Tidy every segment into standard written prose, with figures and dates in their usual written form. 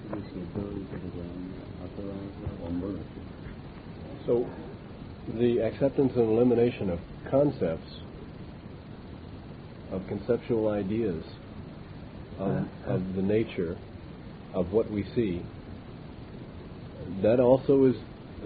So, the acceptance and elimination of concepts, of conceptual ideas, of the nature of what we see, that also is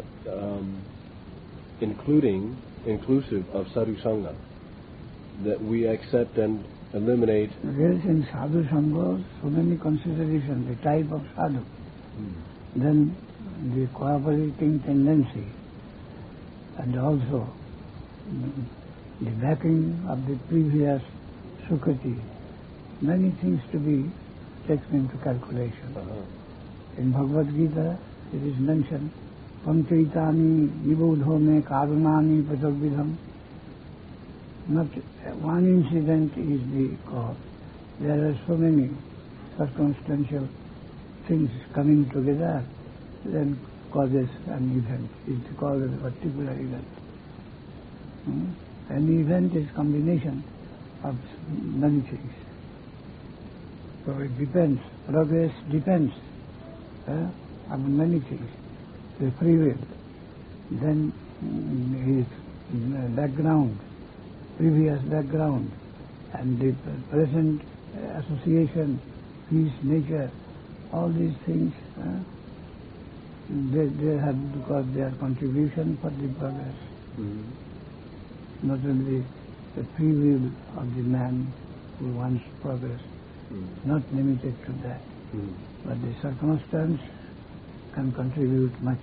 inclusive of sadhu sangha, that we accept and eliminate. There is in sadhu sangha so many considerations, the type of sadhu, then the cooperating tendency, and also the backing of the previous sukriti, many things to be taken into calculation. In Bhagavad Gita, it is mentioned, Pamchaitani nibodho me karunani patagvidham. Not one incident is the cause. There are so many circumstantial things coming together, then causes an event, is the cause of a particular event. An event is combination of many things. So it depends, progress depends on many things. The free will, then his background, previous background, and the present association, his nature, all these things, they have got their contribution for the progress. Not only the free will of the man who wants progress, not limited to that, but the circumstance can contribute much.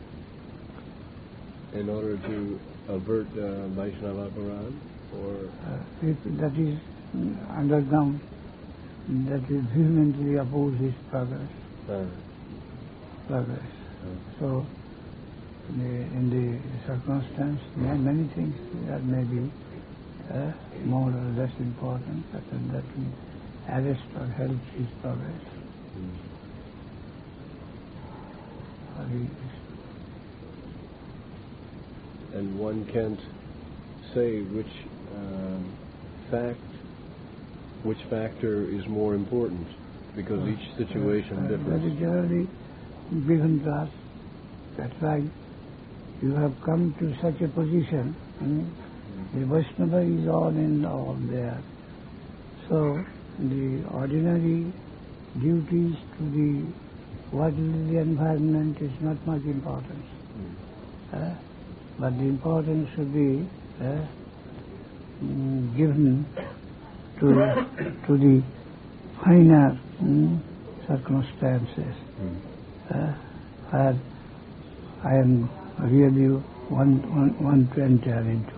In order to avert Vaishnava aparadh, or that is underground, that will vehemently oppose his progress. So, in the circumstance, there are many things that may be more or less important, but that will arrest or help his progress. And one can't say which factor is more important, because each situation differs. That is generally given to us. That's why you have come to such a position. The Vaishnava is all in all there. So the ordinary duties to the worldly environment is not much importance. But the importance should be given to the finer circumstances where I am really want to enter into.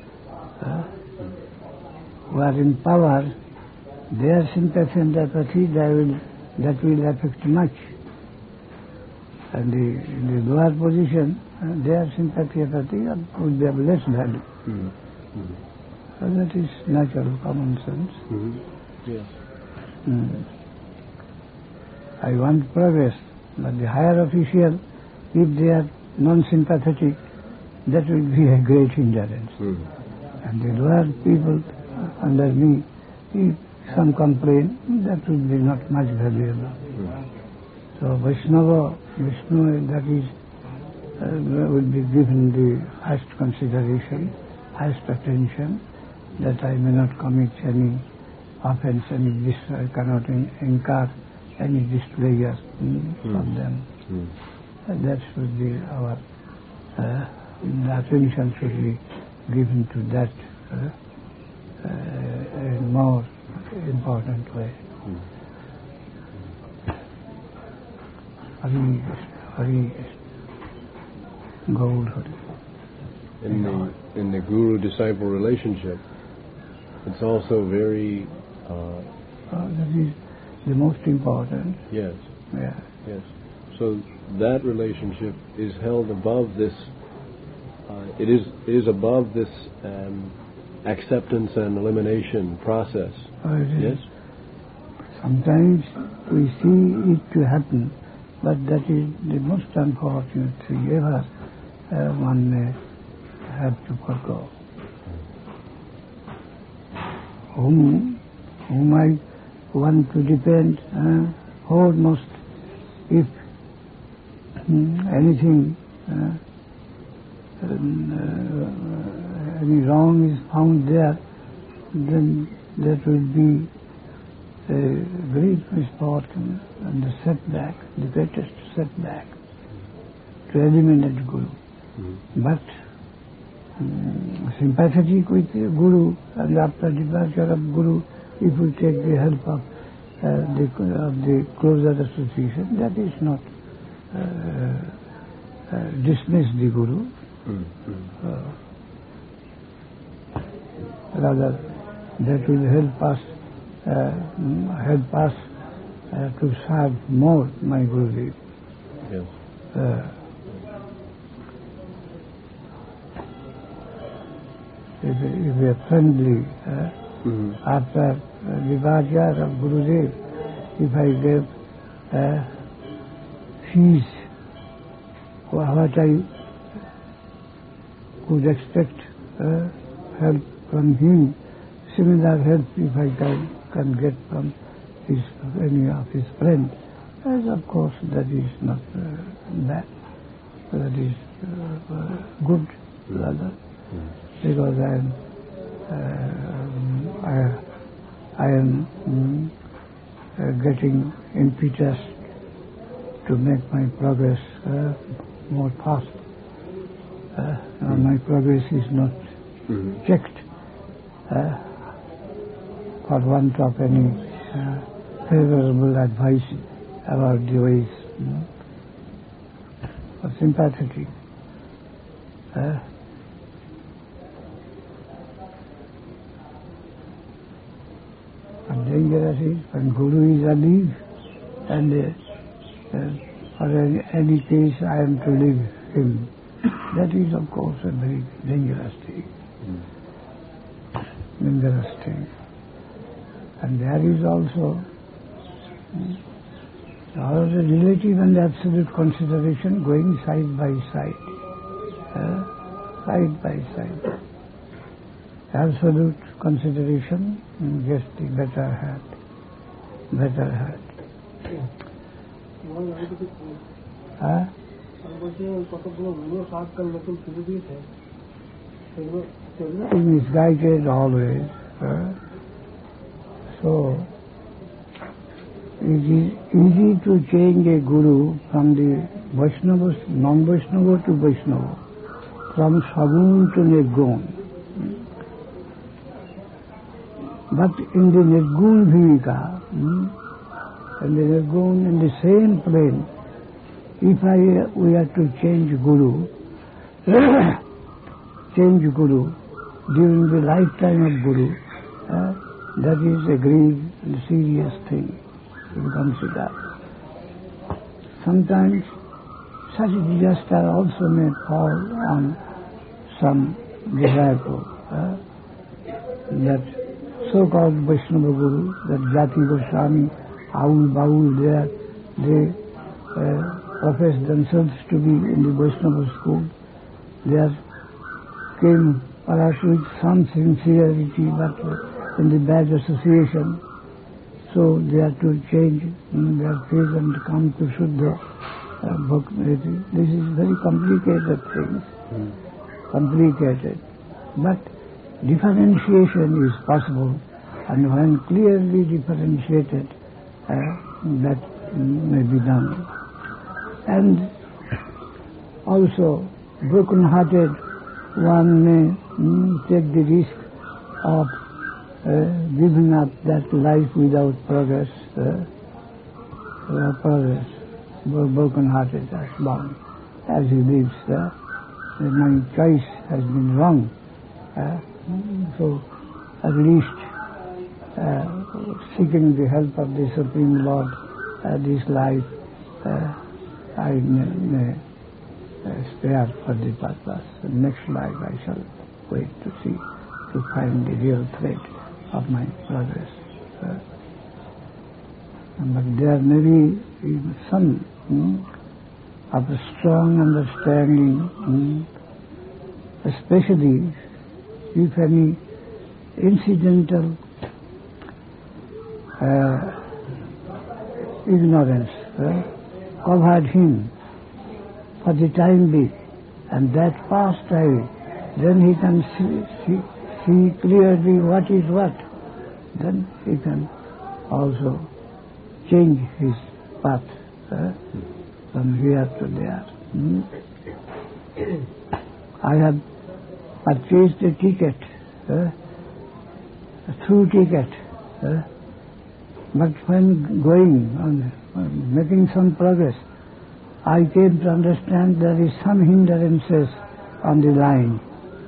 Who are in power, their sympathy and apathy that will affect much. And in the lower position, their sympathy and apathy would be of less value. So that is natural common sense. Yes. I want progress, but the higher official, if they are non-sympathetic, that will be a great hindrance. And the lower people under me, if some complain, that will be not much valuable. So Vishnu, that is, will be given the highest consideration, highest attention, that I may not commit any offense, I cannot incur any displeasure from them. And that should be our attention should be given to that in more important way. Hari Gaur Hari. In the guru-disciple relationship, it's also very... that is the most important. Yes. Yeah. Yes. So that relationship is held above this. It is above this acceptance and elimination process. Yes. Sometimes we see it to happen, but that is the most unfortunate thing ever one may have to forgo. Whom I want to depend foremost if anything, any wrong is found there, then that will be a great misfortune and a setback, the greatest setback to eliminate Guru. But sympathetic with Guru, and after departure of Guru, if we take the help of the closer association, that is not dismiss the Guru. Rather, that will help us to serve more my Gurudev. Yes. If we are friendly, after departure of Gurudev, if I give fees, what I could expect help from him, similar help if I can get from any of his friends, as of course that is not bad, that is good rather, because I am getting impetus to make my progress more fast. My progress is not checked for want of any favorable advice about the ways or sympathetic. And dangerous is when Guru is alive, and for any case I am to leave him. That is, of course, a very dangerous thing. Dangerous thing. And there is also the relative and absolute consideration going side by side. Side by side. Absolute consideration gets the better hand. Better hand. He is guided always. So, it is easy to change a Guru from the Vaishnava, non-Vaishnava to Vaishnava, from Sagun to Nirgun. But in the Nirgun Bhumika, in the Nirgun, in the same plane, if we are to change Guru, during the lifetime of Guru, that is a grave and serious thing to consider. Sometimes such disaster also may fall on some disciple, that so-called Vaishnava Guru, that Jati Goswami, Aul Baul, they profess themselves to be in the Vaishnava school. There came perhaps with some sincerity, but in the bad association. So they are to change their faith and come to Shuddha Bhakti. This is very complicated thing. Complicated. But differentiation is possible, and when clearly differentiated, that may be done. And also, broken-hearted one may take the risk of giving up that life without progress, broken-hearted as born, as he lives. My choice has been wrong. So, at least seeking the help of the Supreme Lord, this life I may spare for the purpose. The next life I shall wait to see, to find the real thread of my progress. But there may be some of a strong understanding, especially if any incidental ignorance covered him for the time being, and that passed away, then he can see clearly what is what. Then he can also change his path from here to there. I have purchased a ticket, a through ticket, but when going on, making some progress, I came to understand there is some hindrances on the line.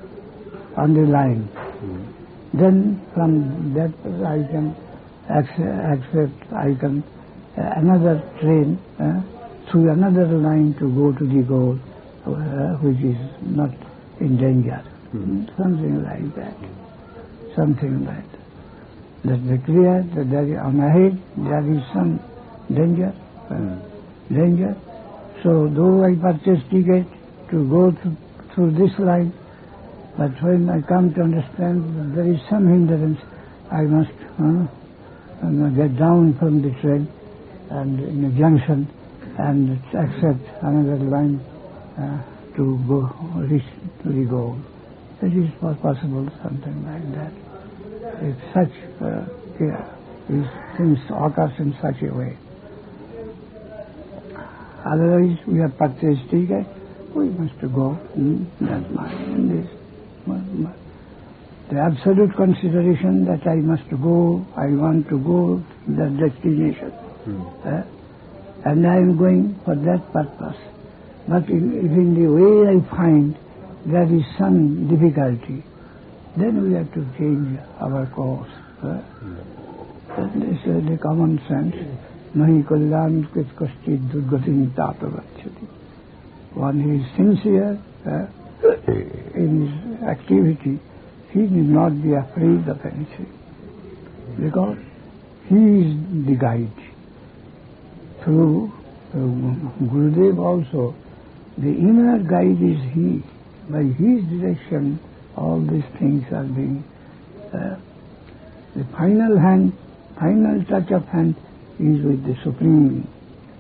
Then from that I can accept, I can another train through another line to go to the goal, which is not in danger. Something like that. Something like that. That is clear that there is, on ahead there is some danger. Danger. So though I purchased ticket to go through this line, but when I come to understand that there is some hindrance, I must get down from the train and in a junction and accept another line to go reach to the goal. It is possible, something like that. If such these things occurs in such a way. Otherwise, we have purchased ticket, we must go. That's my the absolute consideration that I must go, I want to go to that destination. And I am going for that purpose. But if in the way I find there is some difficulty, then we have to change our course. That is the common sense. Nahi kalyan kit kashti durgatin tatavachati. One who is sincere in his activity, he need not be afraid of anything, because he is the guide. Through Gurudev also, the inner guide is he. By his direction, all these things are being. The final touch of hand is with the Supreme.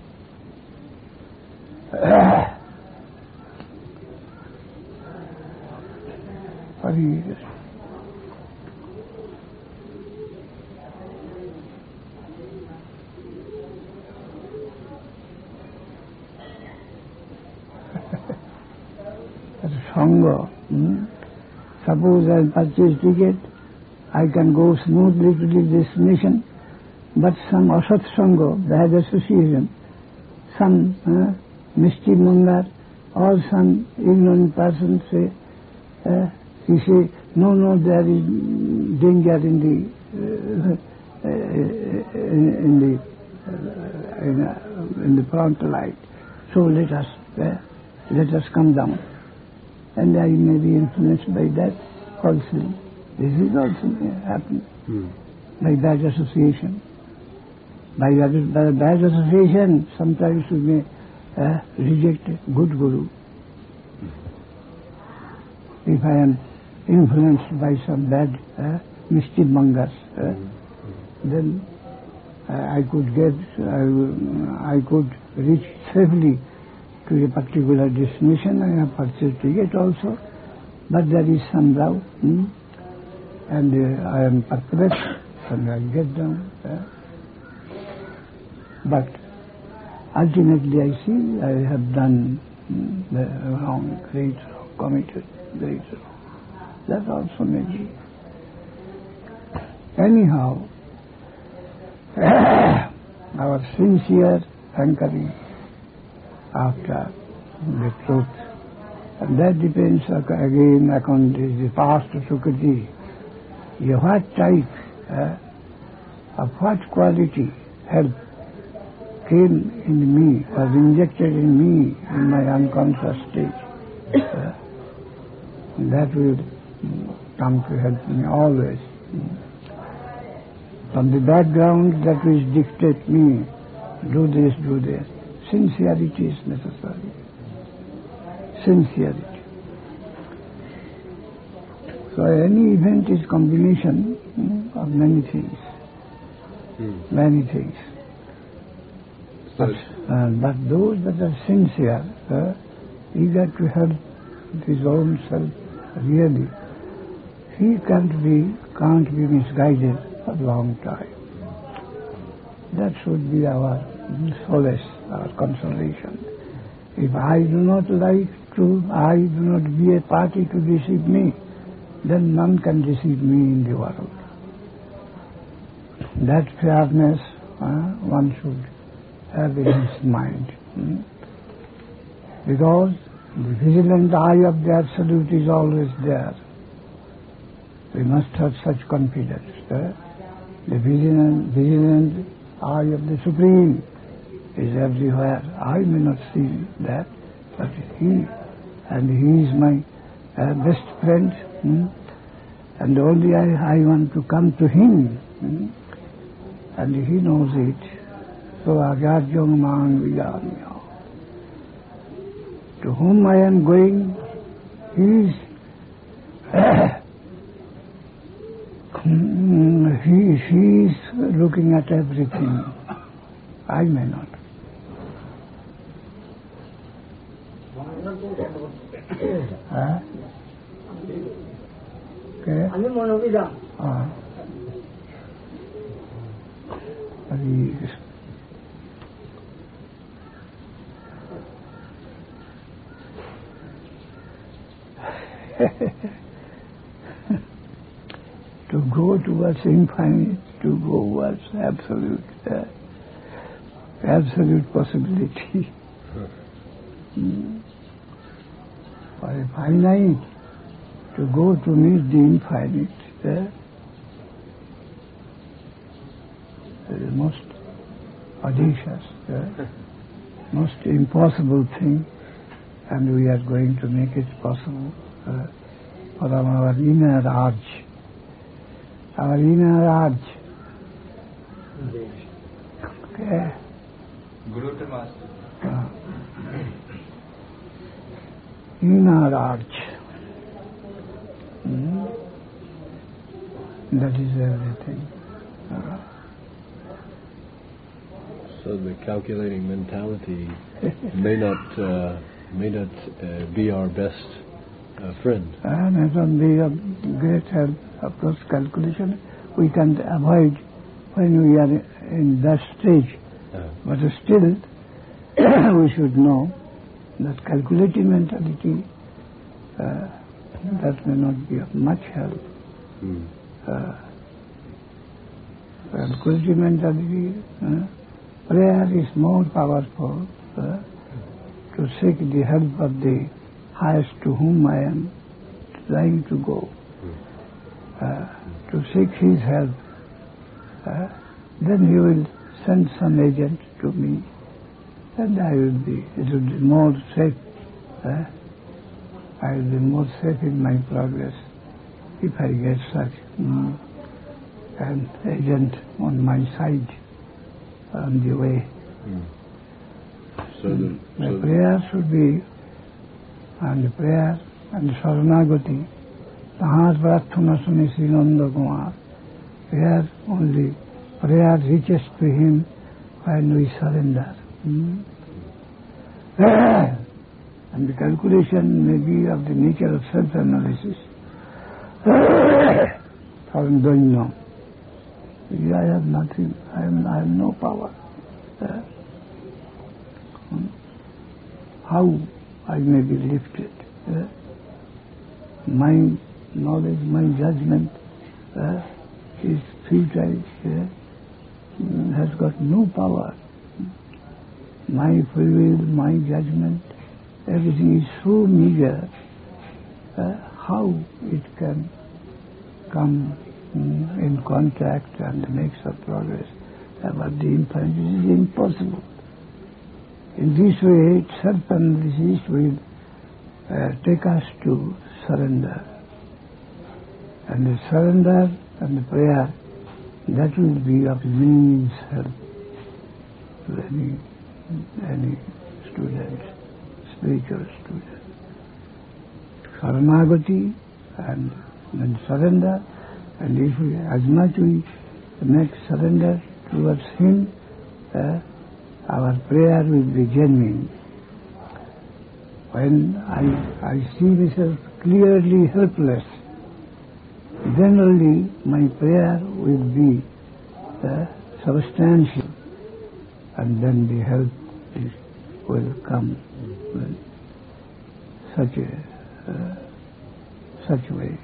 Sangha. Suppose I purchase ticket, I can go smoothly to the destination, but some asat sangha, bad association, some misty monger, or some ignorant person say, he say, no, there is danger in the front light. So let us come down. And I may be influenced by that also. This is also happening by bad association. By bad association, sometimes we may reject a good guru. If I am influenced by some bad mischief mongers, then I could reach safely to a particular destination. I have purchased ticket also, but there is some doubt, and I am perplexed, and I get down. But ultimately I see I have done the wrong, great wrong, committed great wrong. That also may be. Anyhow, our sincere hankering after the truth, and that depends again upon the past Sukriti. What type of what quality help came in me, was injected in me in my unconscious stage. That will come to help me always. From the background that will dictate me, do this, do this. Sincerity is necessary. Sincerity. So any event is combination of many things. Many things. But those that are sincere, eager to help his own self, really, he can't be misguided for a long time. That should be our solace, our consolation. If I do not like to, I do not be a party to deceive me, then none can deceive me in the world. That fairness one should have in his mind. Because the vigilant eye of the Absolute is always there. We must have such confidence. The vigilant eye of the Supreme is everywhere. I may not see that, but he is my best friend, and only I want to come to him, and he knows it. So Agyajyong Mang Vijamya. To whom I am going, he is looking at everything. I may not. To go towards infinite, to go towards absolute possibility. For a finite, to go to meet the infinite, is the most audacious, most impossible thing, and we are going to make it possible for our inner urge. Our inner urge. Okay. Guru to Master. Inner urge. That is everything. So the calculating mentality may not be our best friend. And it will be a great help. Of course, calculation we can avoid when we are in that stage. But still, we should know that calculating mentality that may not be of much help. Calculating mentality, prayer is more powerful to seek the help of the highest to whom I am trying to go. To seek his help, then he will send some agent to me, and it will be more safe. I will be more safe in my progress if I get such an agent on my side on the way. So the prayer should be, and the prayer and Saranagati, Tahar Prarthana Suni Sri Nanda Kumar, where only prayer reaches to him when we surrender. And the calculation may be of the nature of self-analysis. I don't know. I have nothing. I have no power. How I may be lifted? My knowledge, my judgment is futile, has got no power. My free will, my judgment, everything is so meager. How it can come in contact and make some progress about the infinite is impossible. In this way, self-analysis will take us to surrender. And the surrender and the prayer, that will be of immense help to any student, spiritual student. Saranagati and then surrender, and if we, as much we make surrender towards him, our prayer will be genuine. When I see myself clearly helpless, then only my prayer will be substantial, and then the help will come in such a way.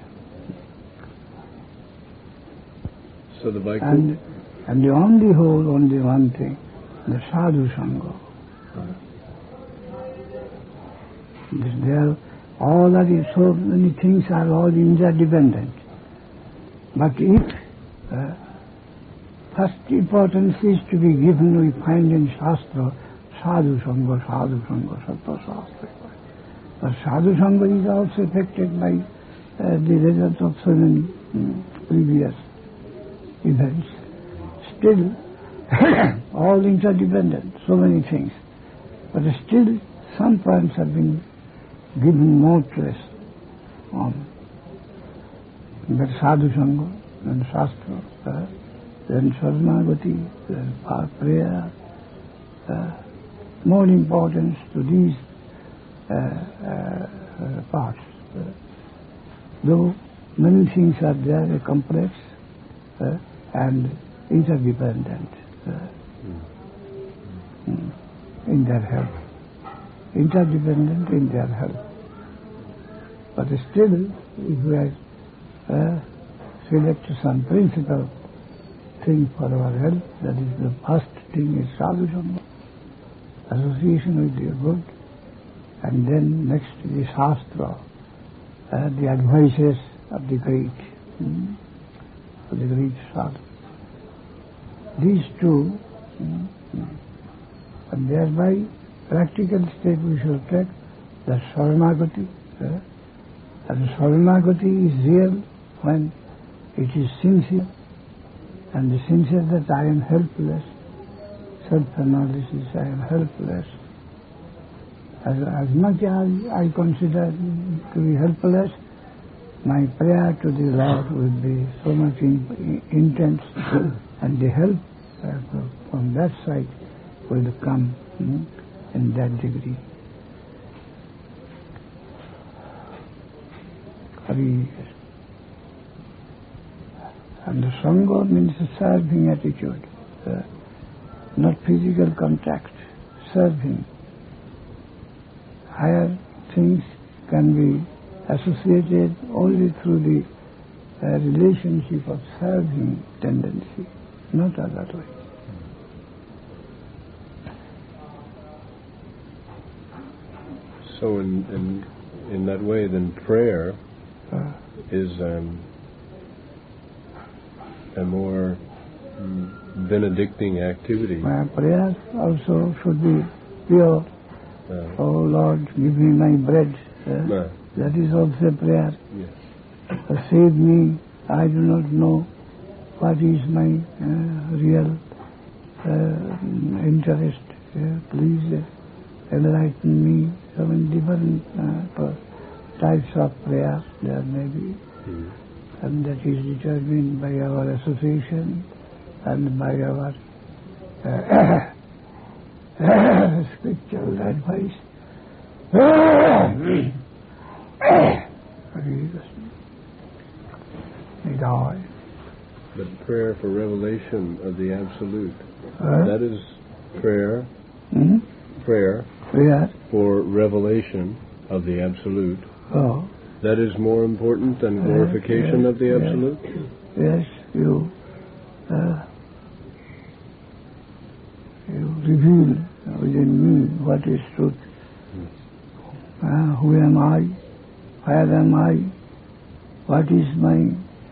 So the Vaikuntha... And the only hold only one thing, the sadhu sangha. There, all of these, so many things are all interdependent. But if first importance is to be given, we find in Shastra, sadhu sangha, sattva shastra. But sadhu sangha is also affected by the results of so many previous events. Still, all interdependent, so many things. But still, some points have been given more stress on. But sadhu sangha and shastra, then saranagati, then prayer, more importance to these parts. Though many things are there, complex and interdependent in their help. Interdependent in their help. But still, if we select some principal thing for our help, that is the first thing is sadhu sangha, association with the good, and then next the shastra, the advices of the great sadhu. These two, and thereby practical step we shall take the saranagati. And saranagati is real when it is sincere, and the sincere that I am helpless, self-analysis, I am helpless. As much as I consider to be helpless, my prayer to the Lord will be so much intense, and the help from that side will come in that degree. And the sangha means a serving attitude, not physical contact, serving. Higher things can be associated only through the relationship of serving tendency, not otherwise. So in that way, then prayer is a more benedicting activity. Prayer also should be pure. Oh Lord, give me my bread. That is also a prayer. Yes. Save me. I do not know what is my real interest. Please enlighten me. So many different types of prayer there may be. And that is determined by our association and by our spiritual advice. But prayer for revelation of the Absolute, that is prayer. Prayer for revelation of the Absolute. Oh. That is more important than glorification of the Absolute? Yes, you reveal within me what is truth. Who am I? Where am I? What is my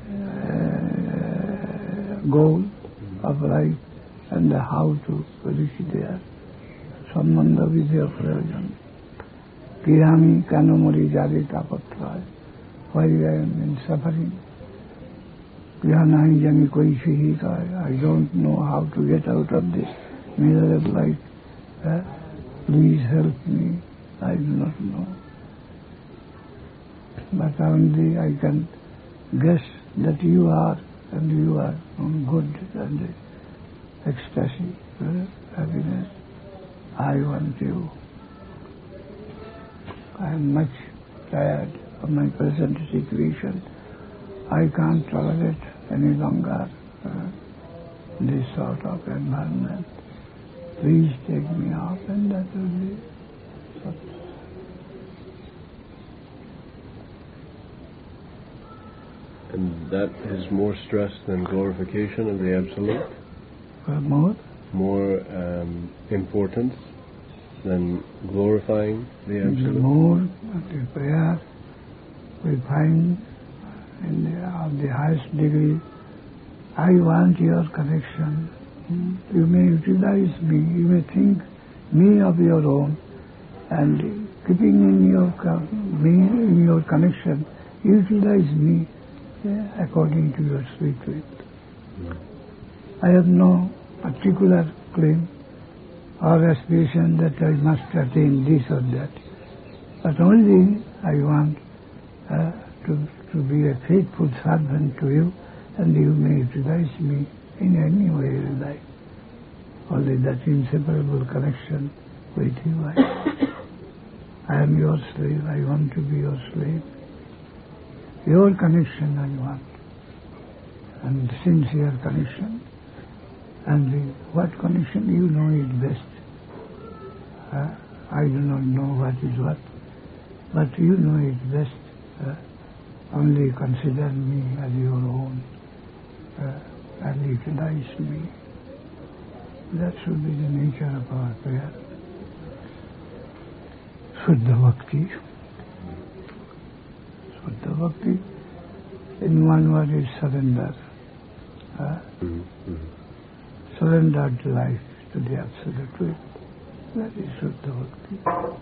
goal of life, and how to reach there? Sambandha vidya prayojan. Kirami kanamori jari tapatra. Why I am in suffering? Kiranai jami koi shihika. I don't know how to get out of this miserable life. Please help me. I do not know. But only I can guess that you are, and you are good, and ecstasy, happiness. I want you. I am much tired of my present situation. I can't tolerate any longer this sort of environment. Please take me out, and that will be success. And that is more stress than glorification of the Absolute? More? More importance than glorifying the Absolute? More, the prayer we find of the highest degree. I want your connection. You may utilize me, you may think me of your own, and keeping in your connection, utilize me according to your sweet will. I have no particular claim or aspiration that I must attain this or that, but only I want to be a faithful servant to you, and you may utilize me in any way you like. Only that inseparable connection with you. I am your slave. I want to be your slave. Your connection I want, and sincere connection. And what connection you know is best. I do not know what is what, but you know it best. Only consider me as your own and utilize me. That should be the nature of our prayer. Shuddha Bhakti. Shuddha Bhakti, in one word, is surrender. Surrendered life to the Absolute Truth. That is Shuddha Bhakti.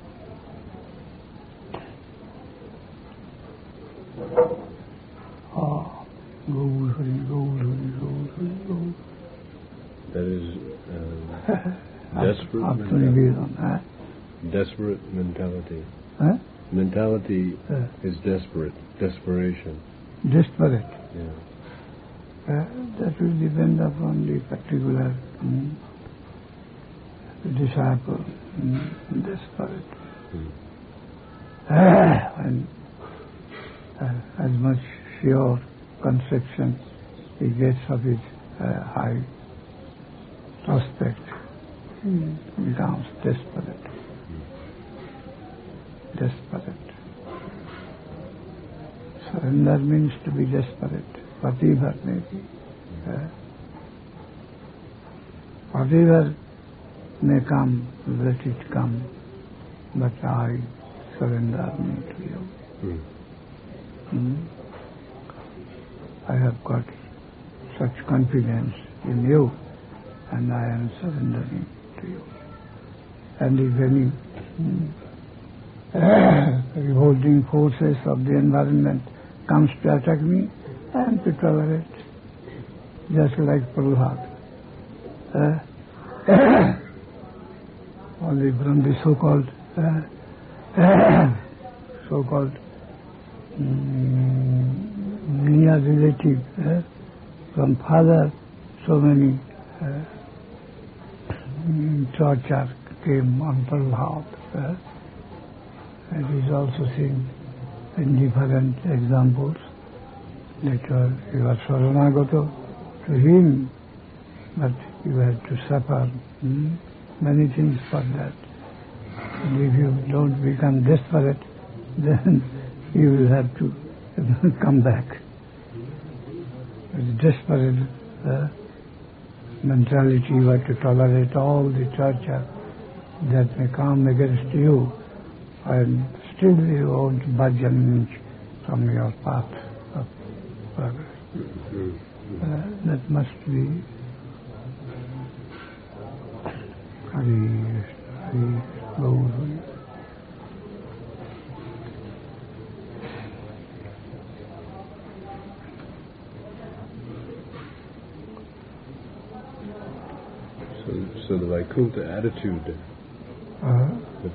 Gaur Hari, Gaur Hari, Gaur Hari, Gaur. That is desperate mentality. Desperate mentality. Mentality is desperate. Desperation. Desperate. Yeah. That will depend upon the particular disciple. Desperate. And as much sure conception he gets of his high prospect, he becomes desperate. Desperate. Surrender means to be desperate. Whatever may be. Whatever may come, let it come, but I surrender me to you. I have got such confidence in you, and I am surrendering to you. And if any revolting forces of the environment comes to attack me, I am to tolerate, just like Prahlad. Only from the so-called near relative, from father, so many torture came on Prahlad. It is also seen in different examples that you are Saranagato to him, but you have to suffer many things for that. And if you don't become desperate, then you will have to come back. With desperate mentality, you have to tolerate all the torture that may come against you, and still you won't budge an inch from your path of progress. That must be Hari Gaur. So the Vaikuntha attitude, the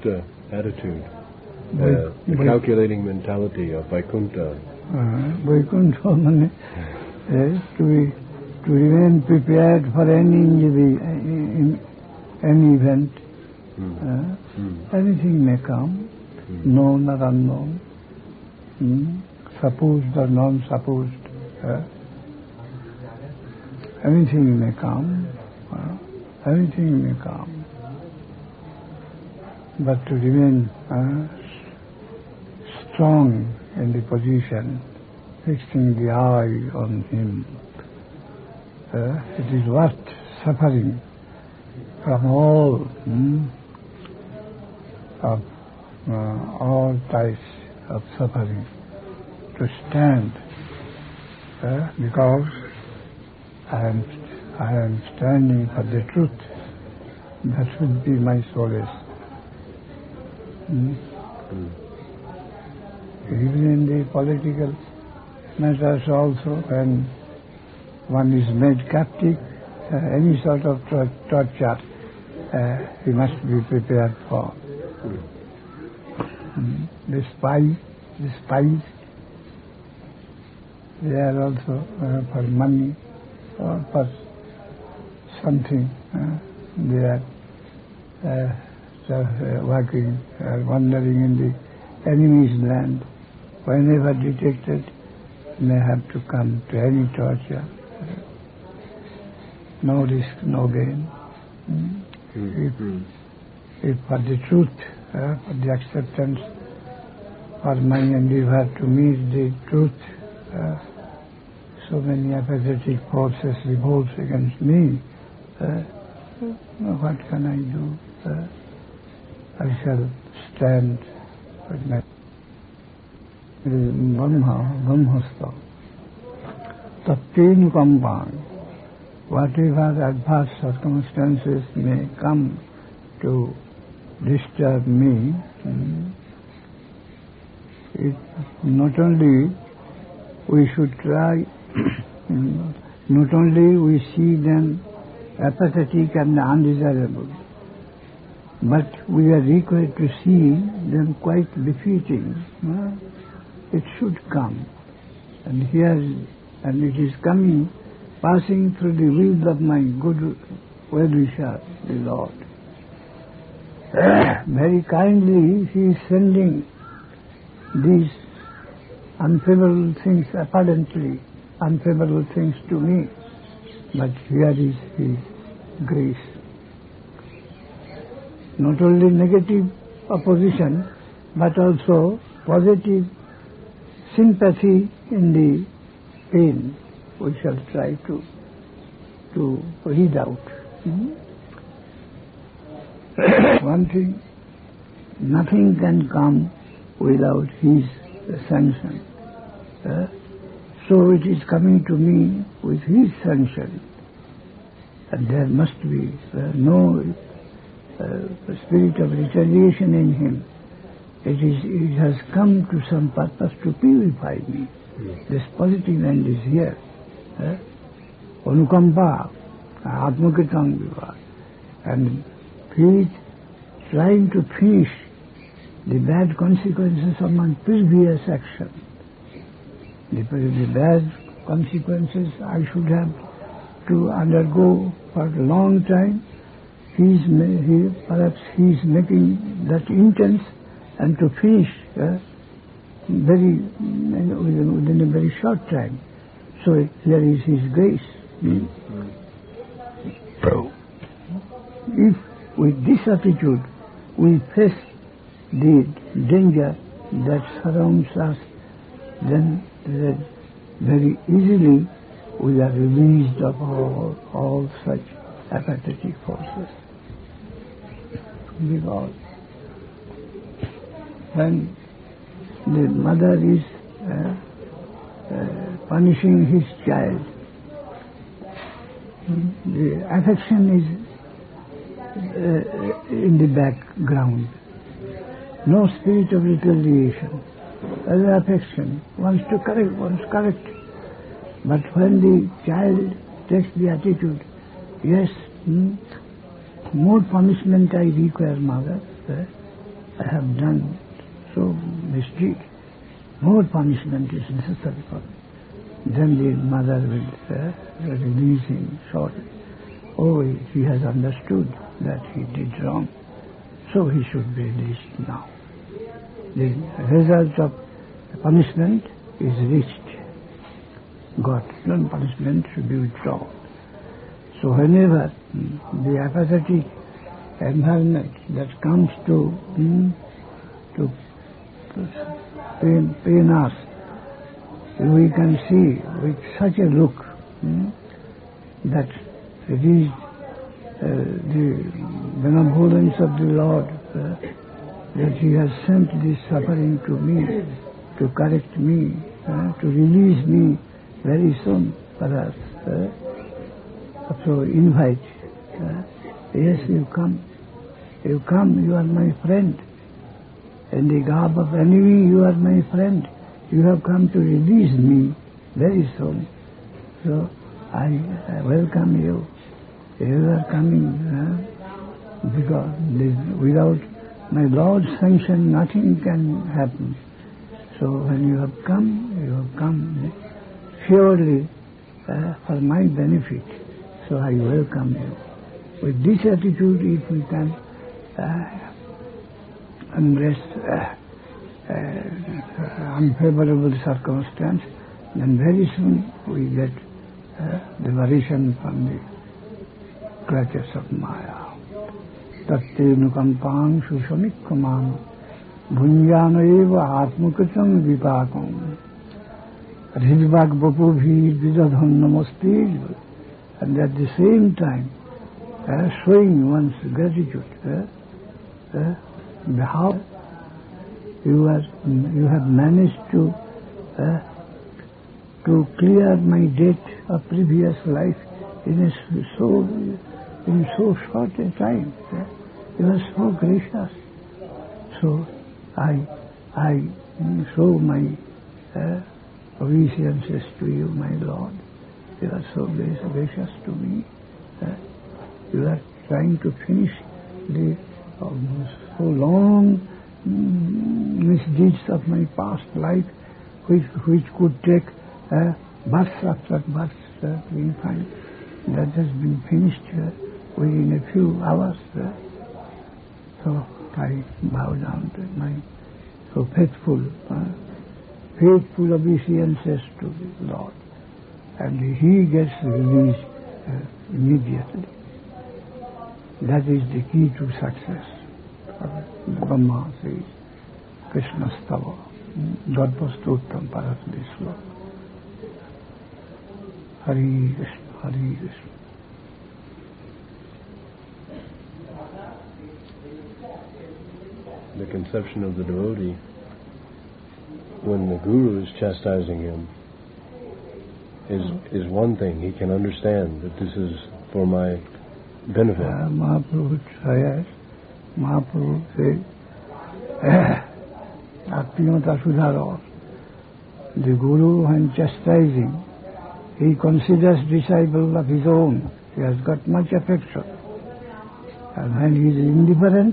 calculating mentality of Vaikuntha. Vaikuntha means to remain prepared for any injury, any event, Anything may come, known or unknown, supposed or non-supposed. Anything may come, anything may come. But to remain strong in the position, fixing the eye on him, it is worth suffering from all types of suffering to stand, because I am standing for the truth. That should be my solace. Even in the political matters also, when one is made captive, any sort of torture he must be prepared for. The spies, they are also for money or for something. They are working, wandering in the enemy's land. Whenever detected, may have to come to any torture. No risk, no gain. If for the truth, for the acceptance, for my endeavor to meet the truth, so many apathetic forces revolt against me, what can I do? I shall stand with my Brahmastha. Tatenu Kampang. Whatever adverse circumstances may come to disturb me, it not only we should try, not only we see them apathetic and undesirable, but we are required to see them quite befitting. It should come, and it is coming, passing through the wheels of my good well-wisher, the Lord. Very kindly he is sending these unfavorable things, apparently unfavorable things to me, but here is his grace. Not only negative opposition, but also positive sympathy in the pain we shall try to read out. One thing, nothing can come without his sanction. So it is coming to me with his sanction. And there must be no spirit of retaliation in him. It has come to some purpose to purify me. This positive end is here. Anukampa, Atmakritang Vivad. And he is trying to finish the bad consequences of my previous action. The bad consequences I should have to undergo for a long time. Perhaps he is making that intense, and to finish within a very short time. So here is his grace. If with this attitude we face the danger that surrounds us, then very easily we are released of all such apathetic forces. Because when the mother is punishing his child, the affection is in the background. No spirit of retaliation. Other affection wants to correct. But when the child takes the attitude, yes, more punishment I require, mother. I have done so misdeed. More punishment is necessary for me. Then the mother will release him shortly. Oh, he has understood that he did wrong. so he should be released now. The result of punishment is reached. God's non-punishment should be withdrawn. So whenever the apathetic environment that comes to pain us, we can see with such a look that it is the benevolence of the Lord that He has sent this suffering to me, to correct me, to release me very soon, perhaps. So invite, yes, you come, you are my friend. In the garb of enemy, you are my friend. You have come to release me very soon. So I welcome you. You are coming, because without my Lord's sanction, nothing can happen. So when you have come surely for my benefit. So I welcome you. With this attitude, if we can embrace unfavorable circumstance, then very soon we get liberation from the clutches of Maya. Tatte nukampang susamikkamam bhunyano eva atmakatam vipakam ridvak bapubhi vidadham namaste, and at the same time showing one's gratitude. How you have managed to clear my debt of previous life in so short a time. You are so gracious. So I show my obeisances to you, my Lord. You are so gracious to me. You are trying to finish the so long misdeeds of my past life, which could take births after births, being fine. That has been finished within a few hours. So I bow down to my so faithful obeisances to the Lord, and He gets released immediately. That is the key to success. Brahma says, Krishna Stava, Dvarpastottam Paratvislo. Hari Krishna, Hari Krishna. The conception of the devotee, when the Guru is chastising him, is one thing. He can understand that this is for my benefit. Mahaprabhu says, Mahaprabhu says, Atmiyata Sudhara, the Guru, when chastising, he considers disciple of his own. He has got much affection. And when he is indifferent,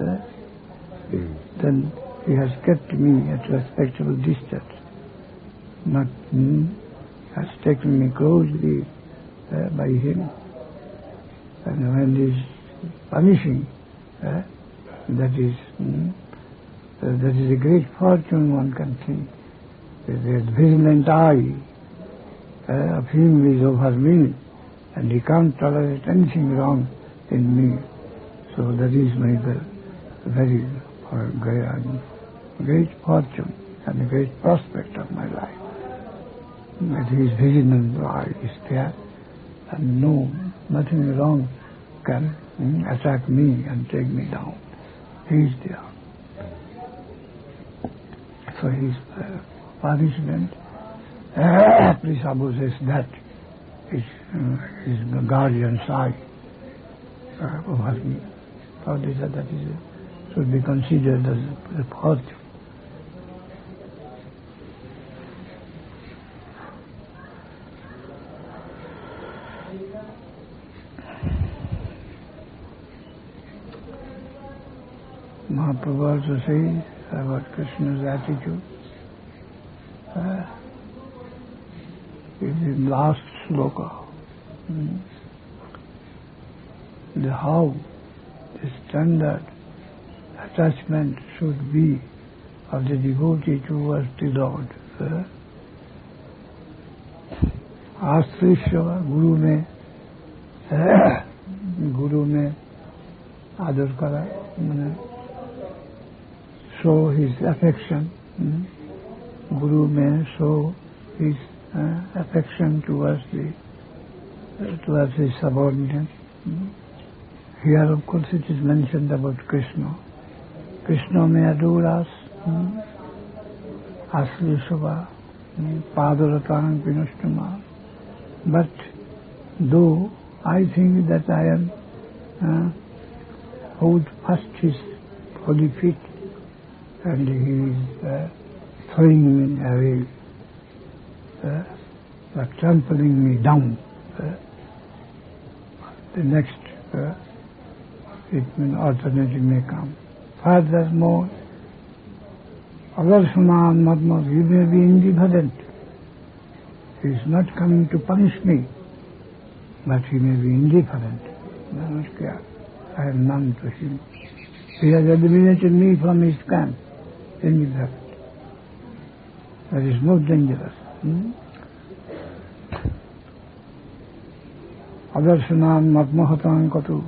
then he has kept me at respectable distance. Not has taken me closely by him. And when he is punishing, that is a great fortune one can think. The vigilant eye of him is over me, and he can't tolerate anything wrong in me. So that is my very great fortune and a great prospect of my life. That his vigilant eye is there, and nothing wrong can attack me and take me down. He is there. So his punishment, Prabhu says, that is the guardian's eye over me. So that should be considered as a fortune. Mahaprabhu also says about Krishna's attitude. In the last sloka, how the standard attachment should be of the devotee towards the Lord. आश्रिष्य गुरु में आदर करा, show his affection. Guru may show his affection towards his subordinate. Here, of course, it is mentioned about Krishna. Krishna may adore us. Asli Shubha, Padaratanam Pinushtama. But though I think that I am hold fast his holy feet and he is throwing me away, trampling me down, the next alternative may come. Furthermore, Adarshana Madma, he may be indifferent. He is not coming to punish me, but he may be indifferent. I am none to him. He has eliminated me from his camp. Indifferent. That is more dangerous. Adarshana Madmahatan Katu.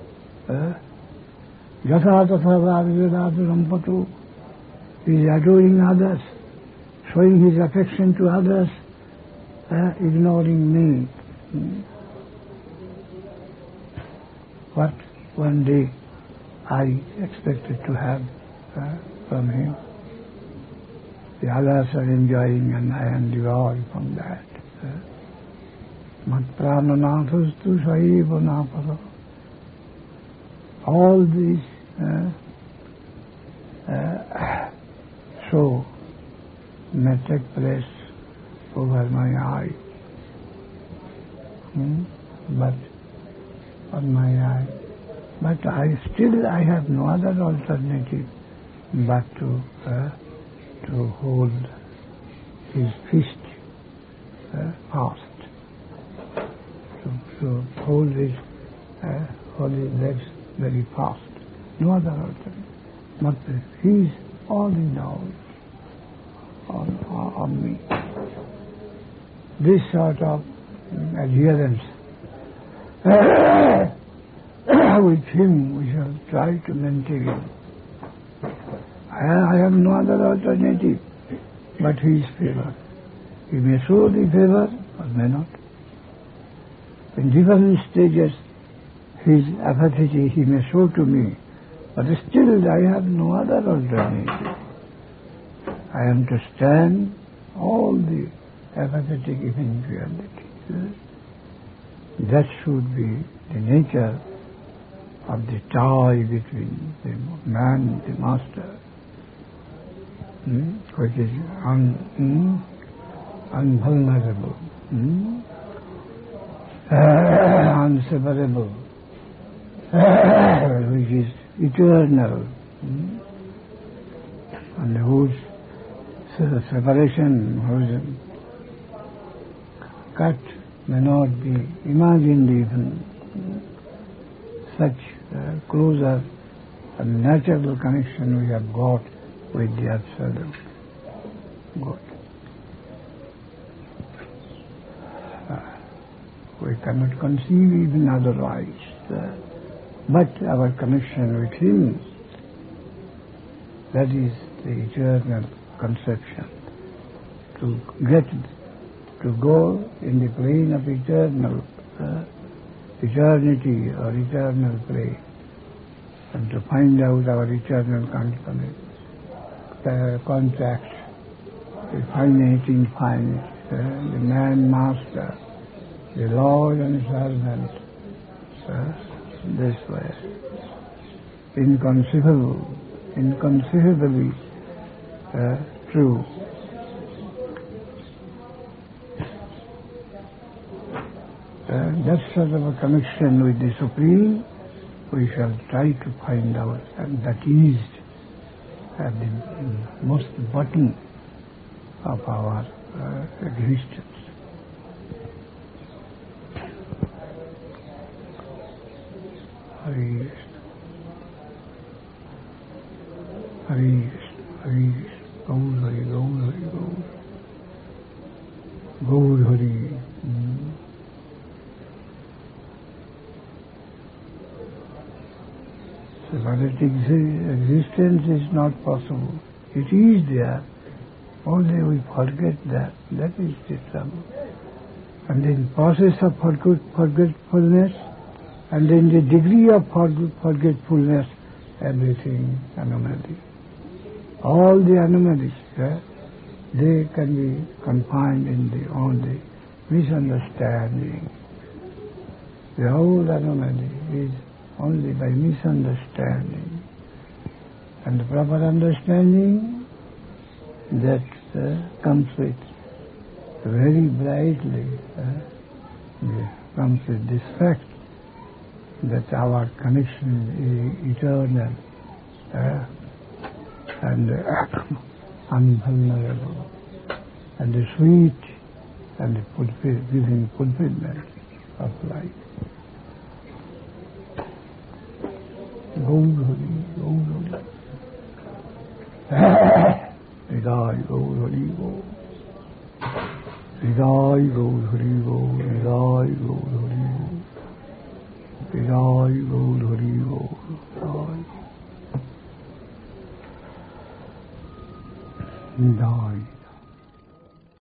Yatha Tatha Vavivadadu Rampatu. He is adoring others, showing his affection to others, ignoring me. What one day I expected to have from him. The others are enjoying and I am devoid from that. Mat prananathasthu saiva napara. All these show may take place over my eye. But on my eye. But I have no other alternative but to hold his fist fast, to hold his holy legs very fast. No other alternative. But he is all in all on me. This sort of adherence with him we shall try to maintain. I have no other alternative but his favor. He may show the favor or may not. In different stages his apathy he may show to me, but still I have no other alternative. I am to stand all the apathetic eventualities. That should be the nature of the tie between the man and the master, which is unvulnerable, unseparable, which is eternal, and whose separation, whose cut may not be imagined even. Such closer and natural connection we have got with the Absolute God. We cannot conceive even otherwise. But our connection with Him, that is the eternal conception. To go in the plane of eternal eternity or eternal plane, and to find out our eternal contact, the finite infinite, the man master, the Lord and servant, this way. Inconceivably true. That sort of a connection with the Supreme we shall try to find out, and that is at the most bottom of our existence. Hari Hari Gaur Hari Gaur Hari Gaur Gaur Hari. Separatic existence is not possible. It is there. Only we forget that. That is the trouble. And in process of forgetfulness, and in the degree of forgetfulness, everything anomaly. All the anomalies, they can be confined in the only misunderstanding. The whole anomaly is only by misunderstanding. And the proper understanding that comes with very brightly, comes with this fact that our connection is eternal and unvulnerable, and the sweet and the giving fulfillment of life. Gaur Hari, Gaur Hari. Hridaya Gaur Hari Gaur. Hridaya Gaur Hari Gaur. Hridaya Gaur Hari Gaur. Hridaya Gaur Hari Gaur. Hridaya.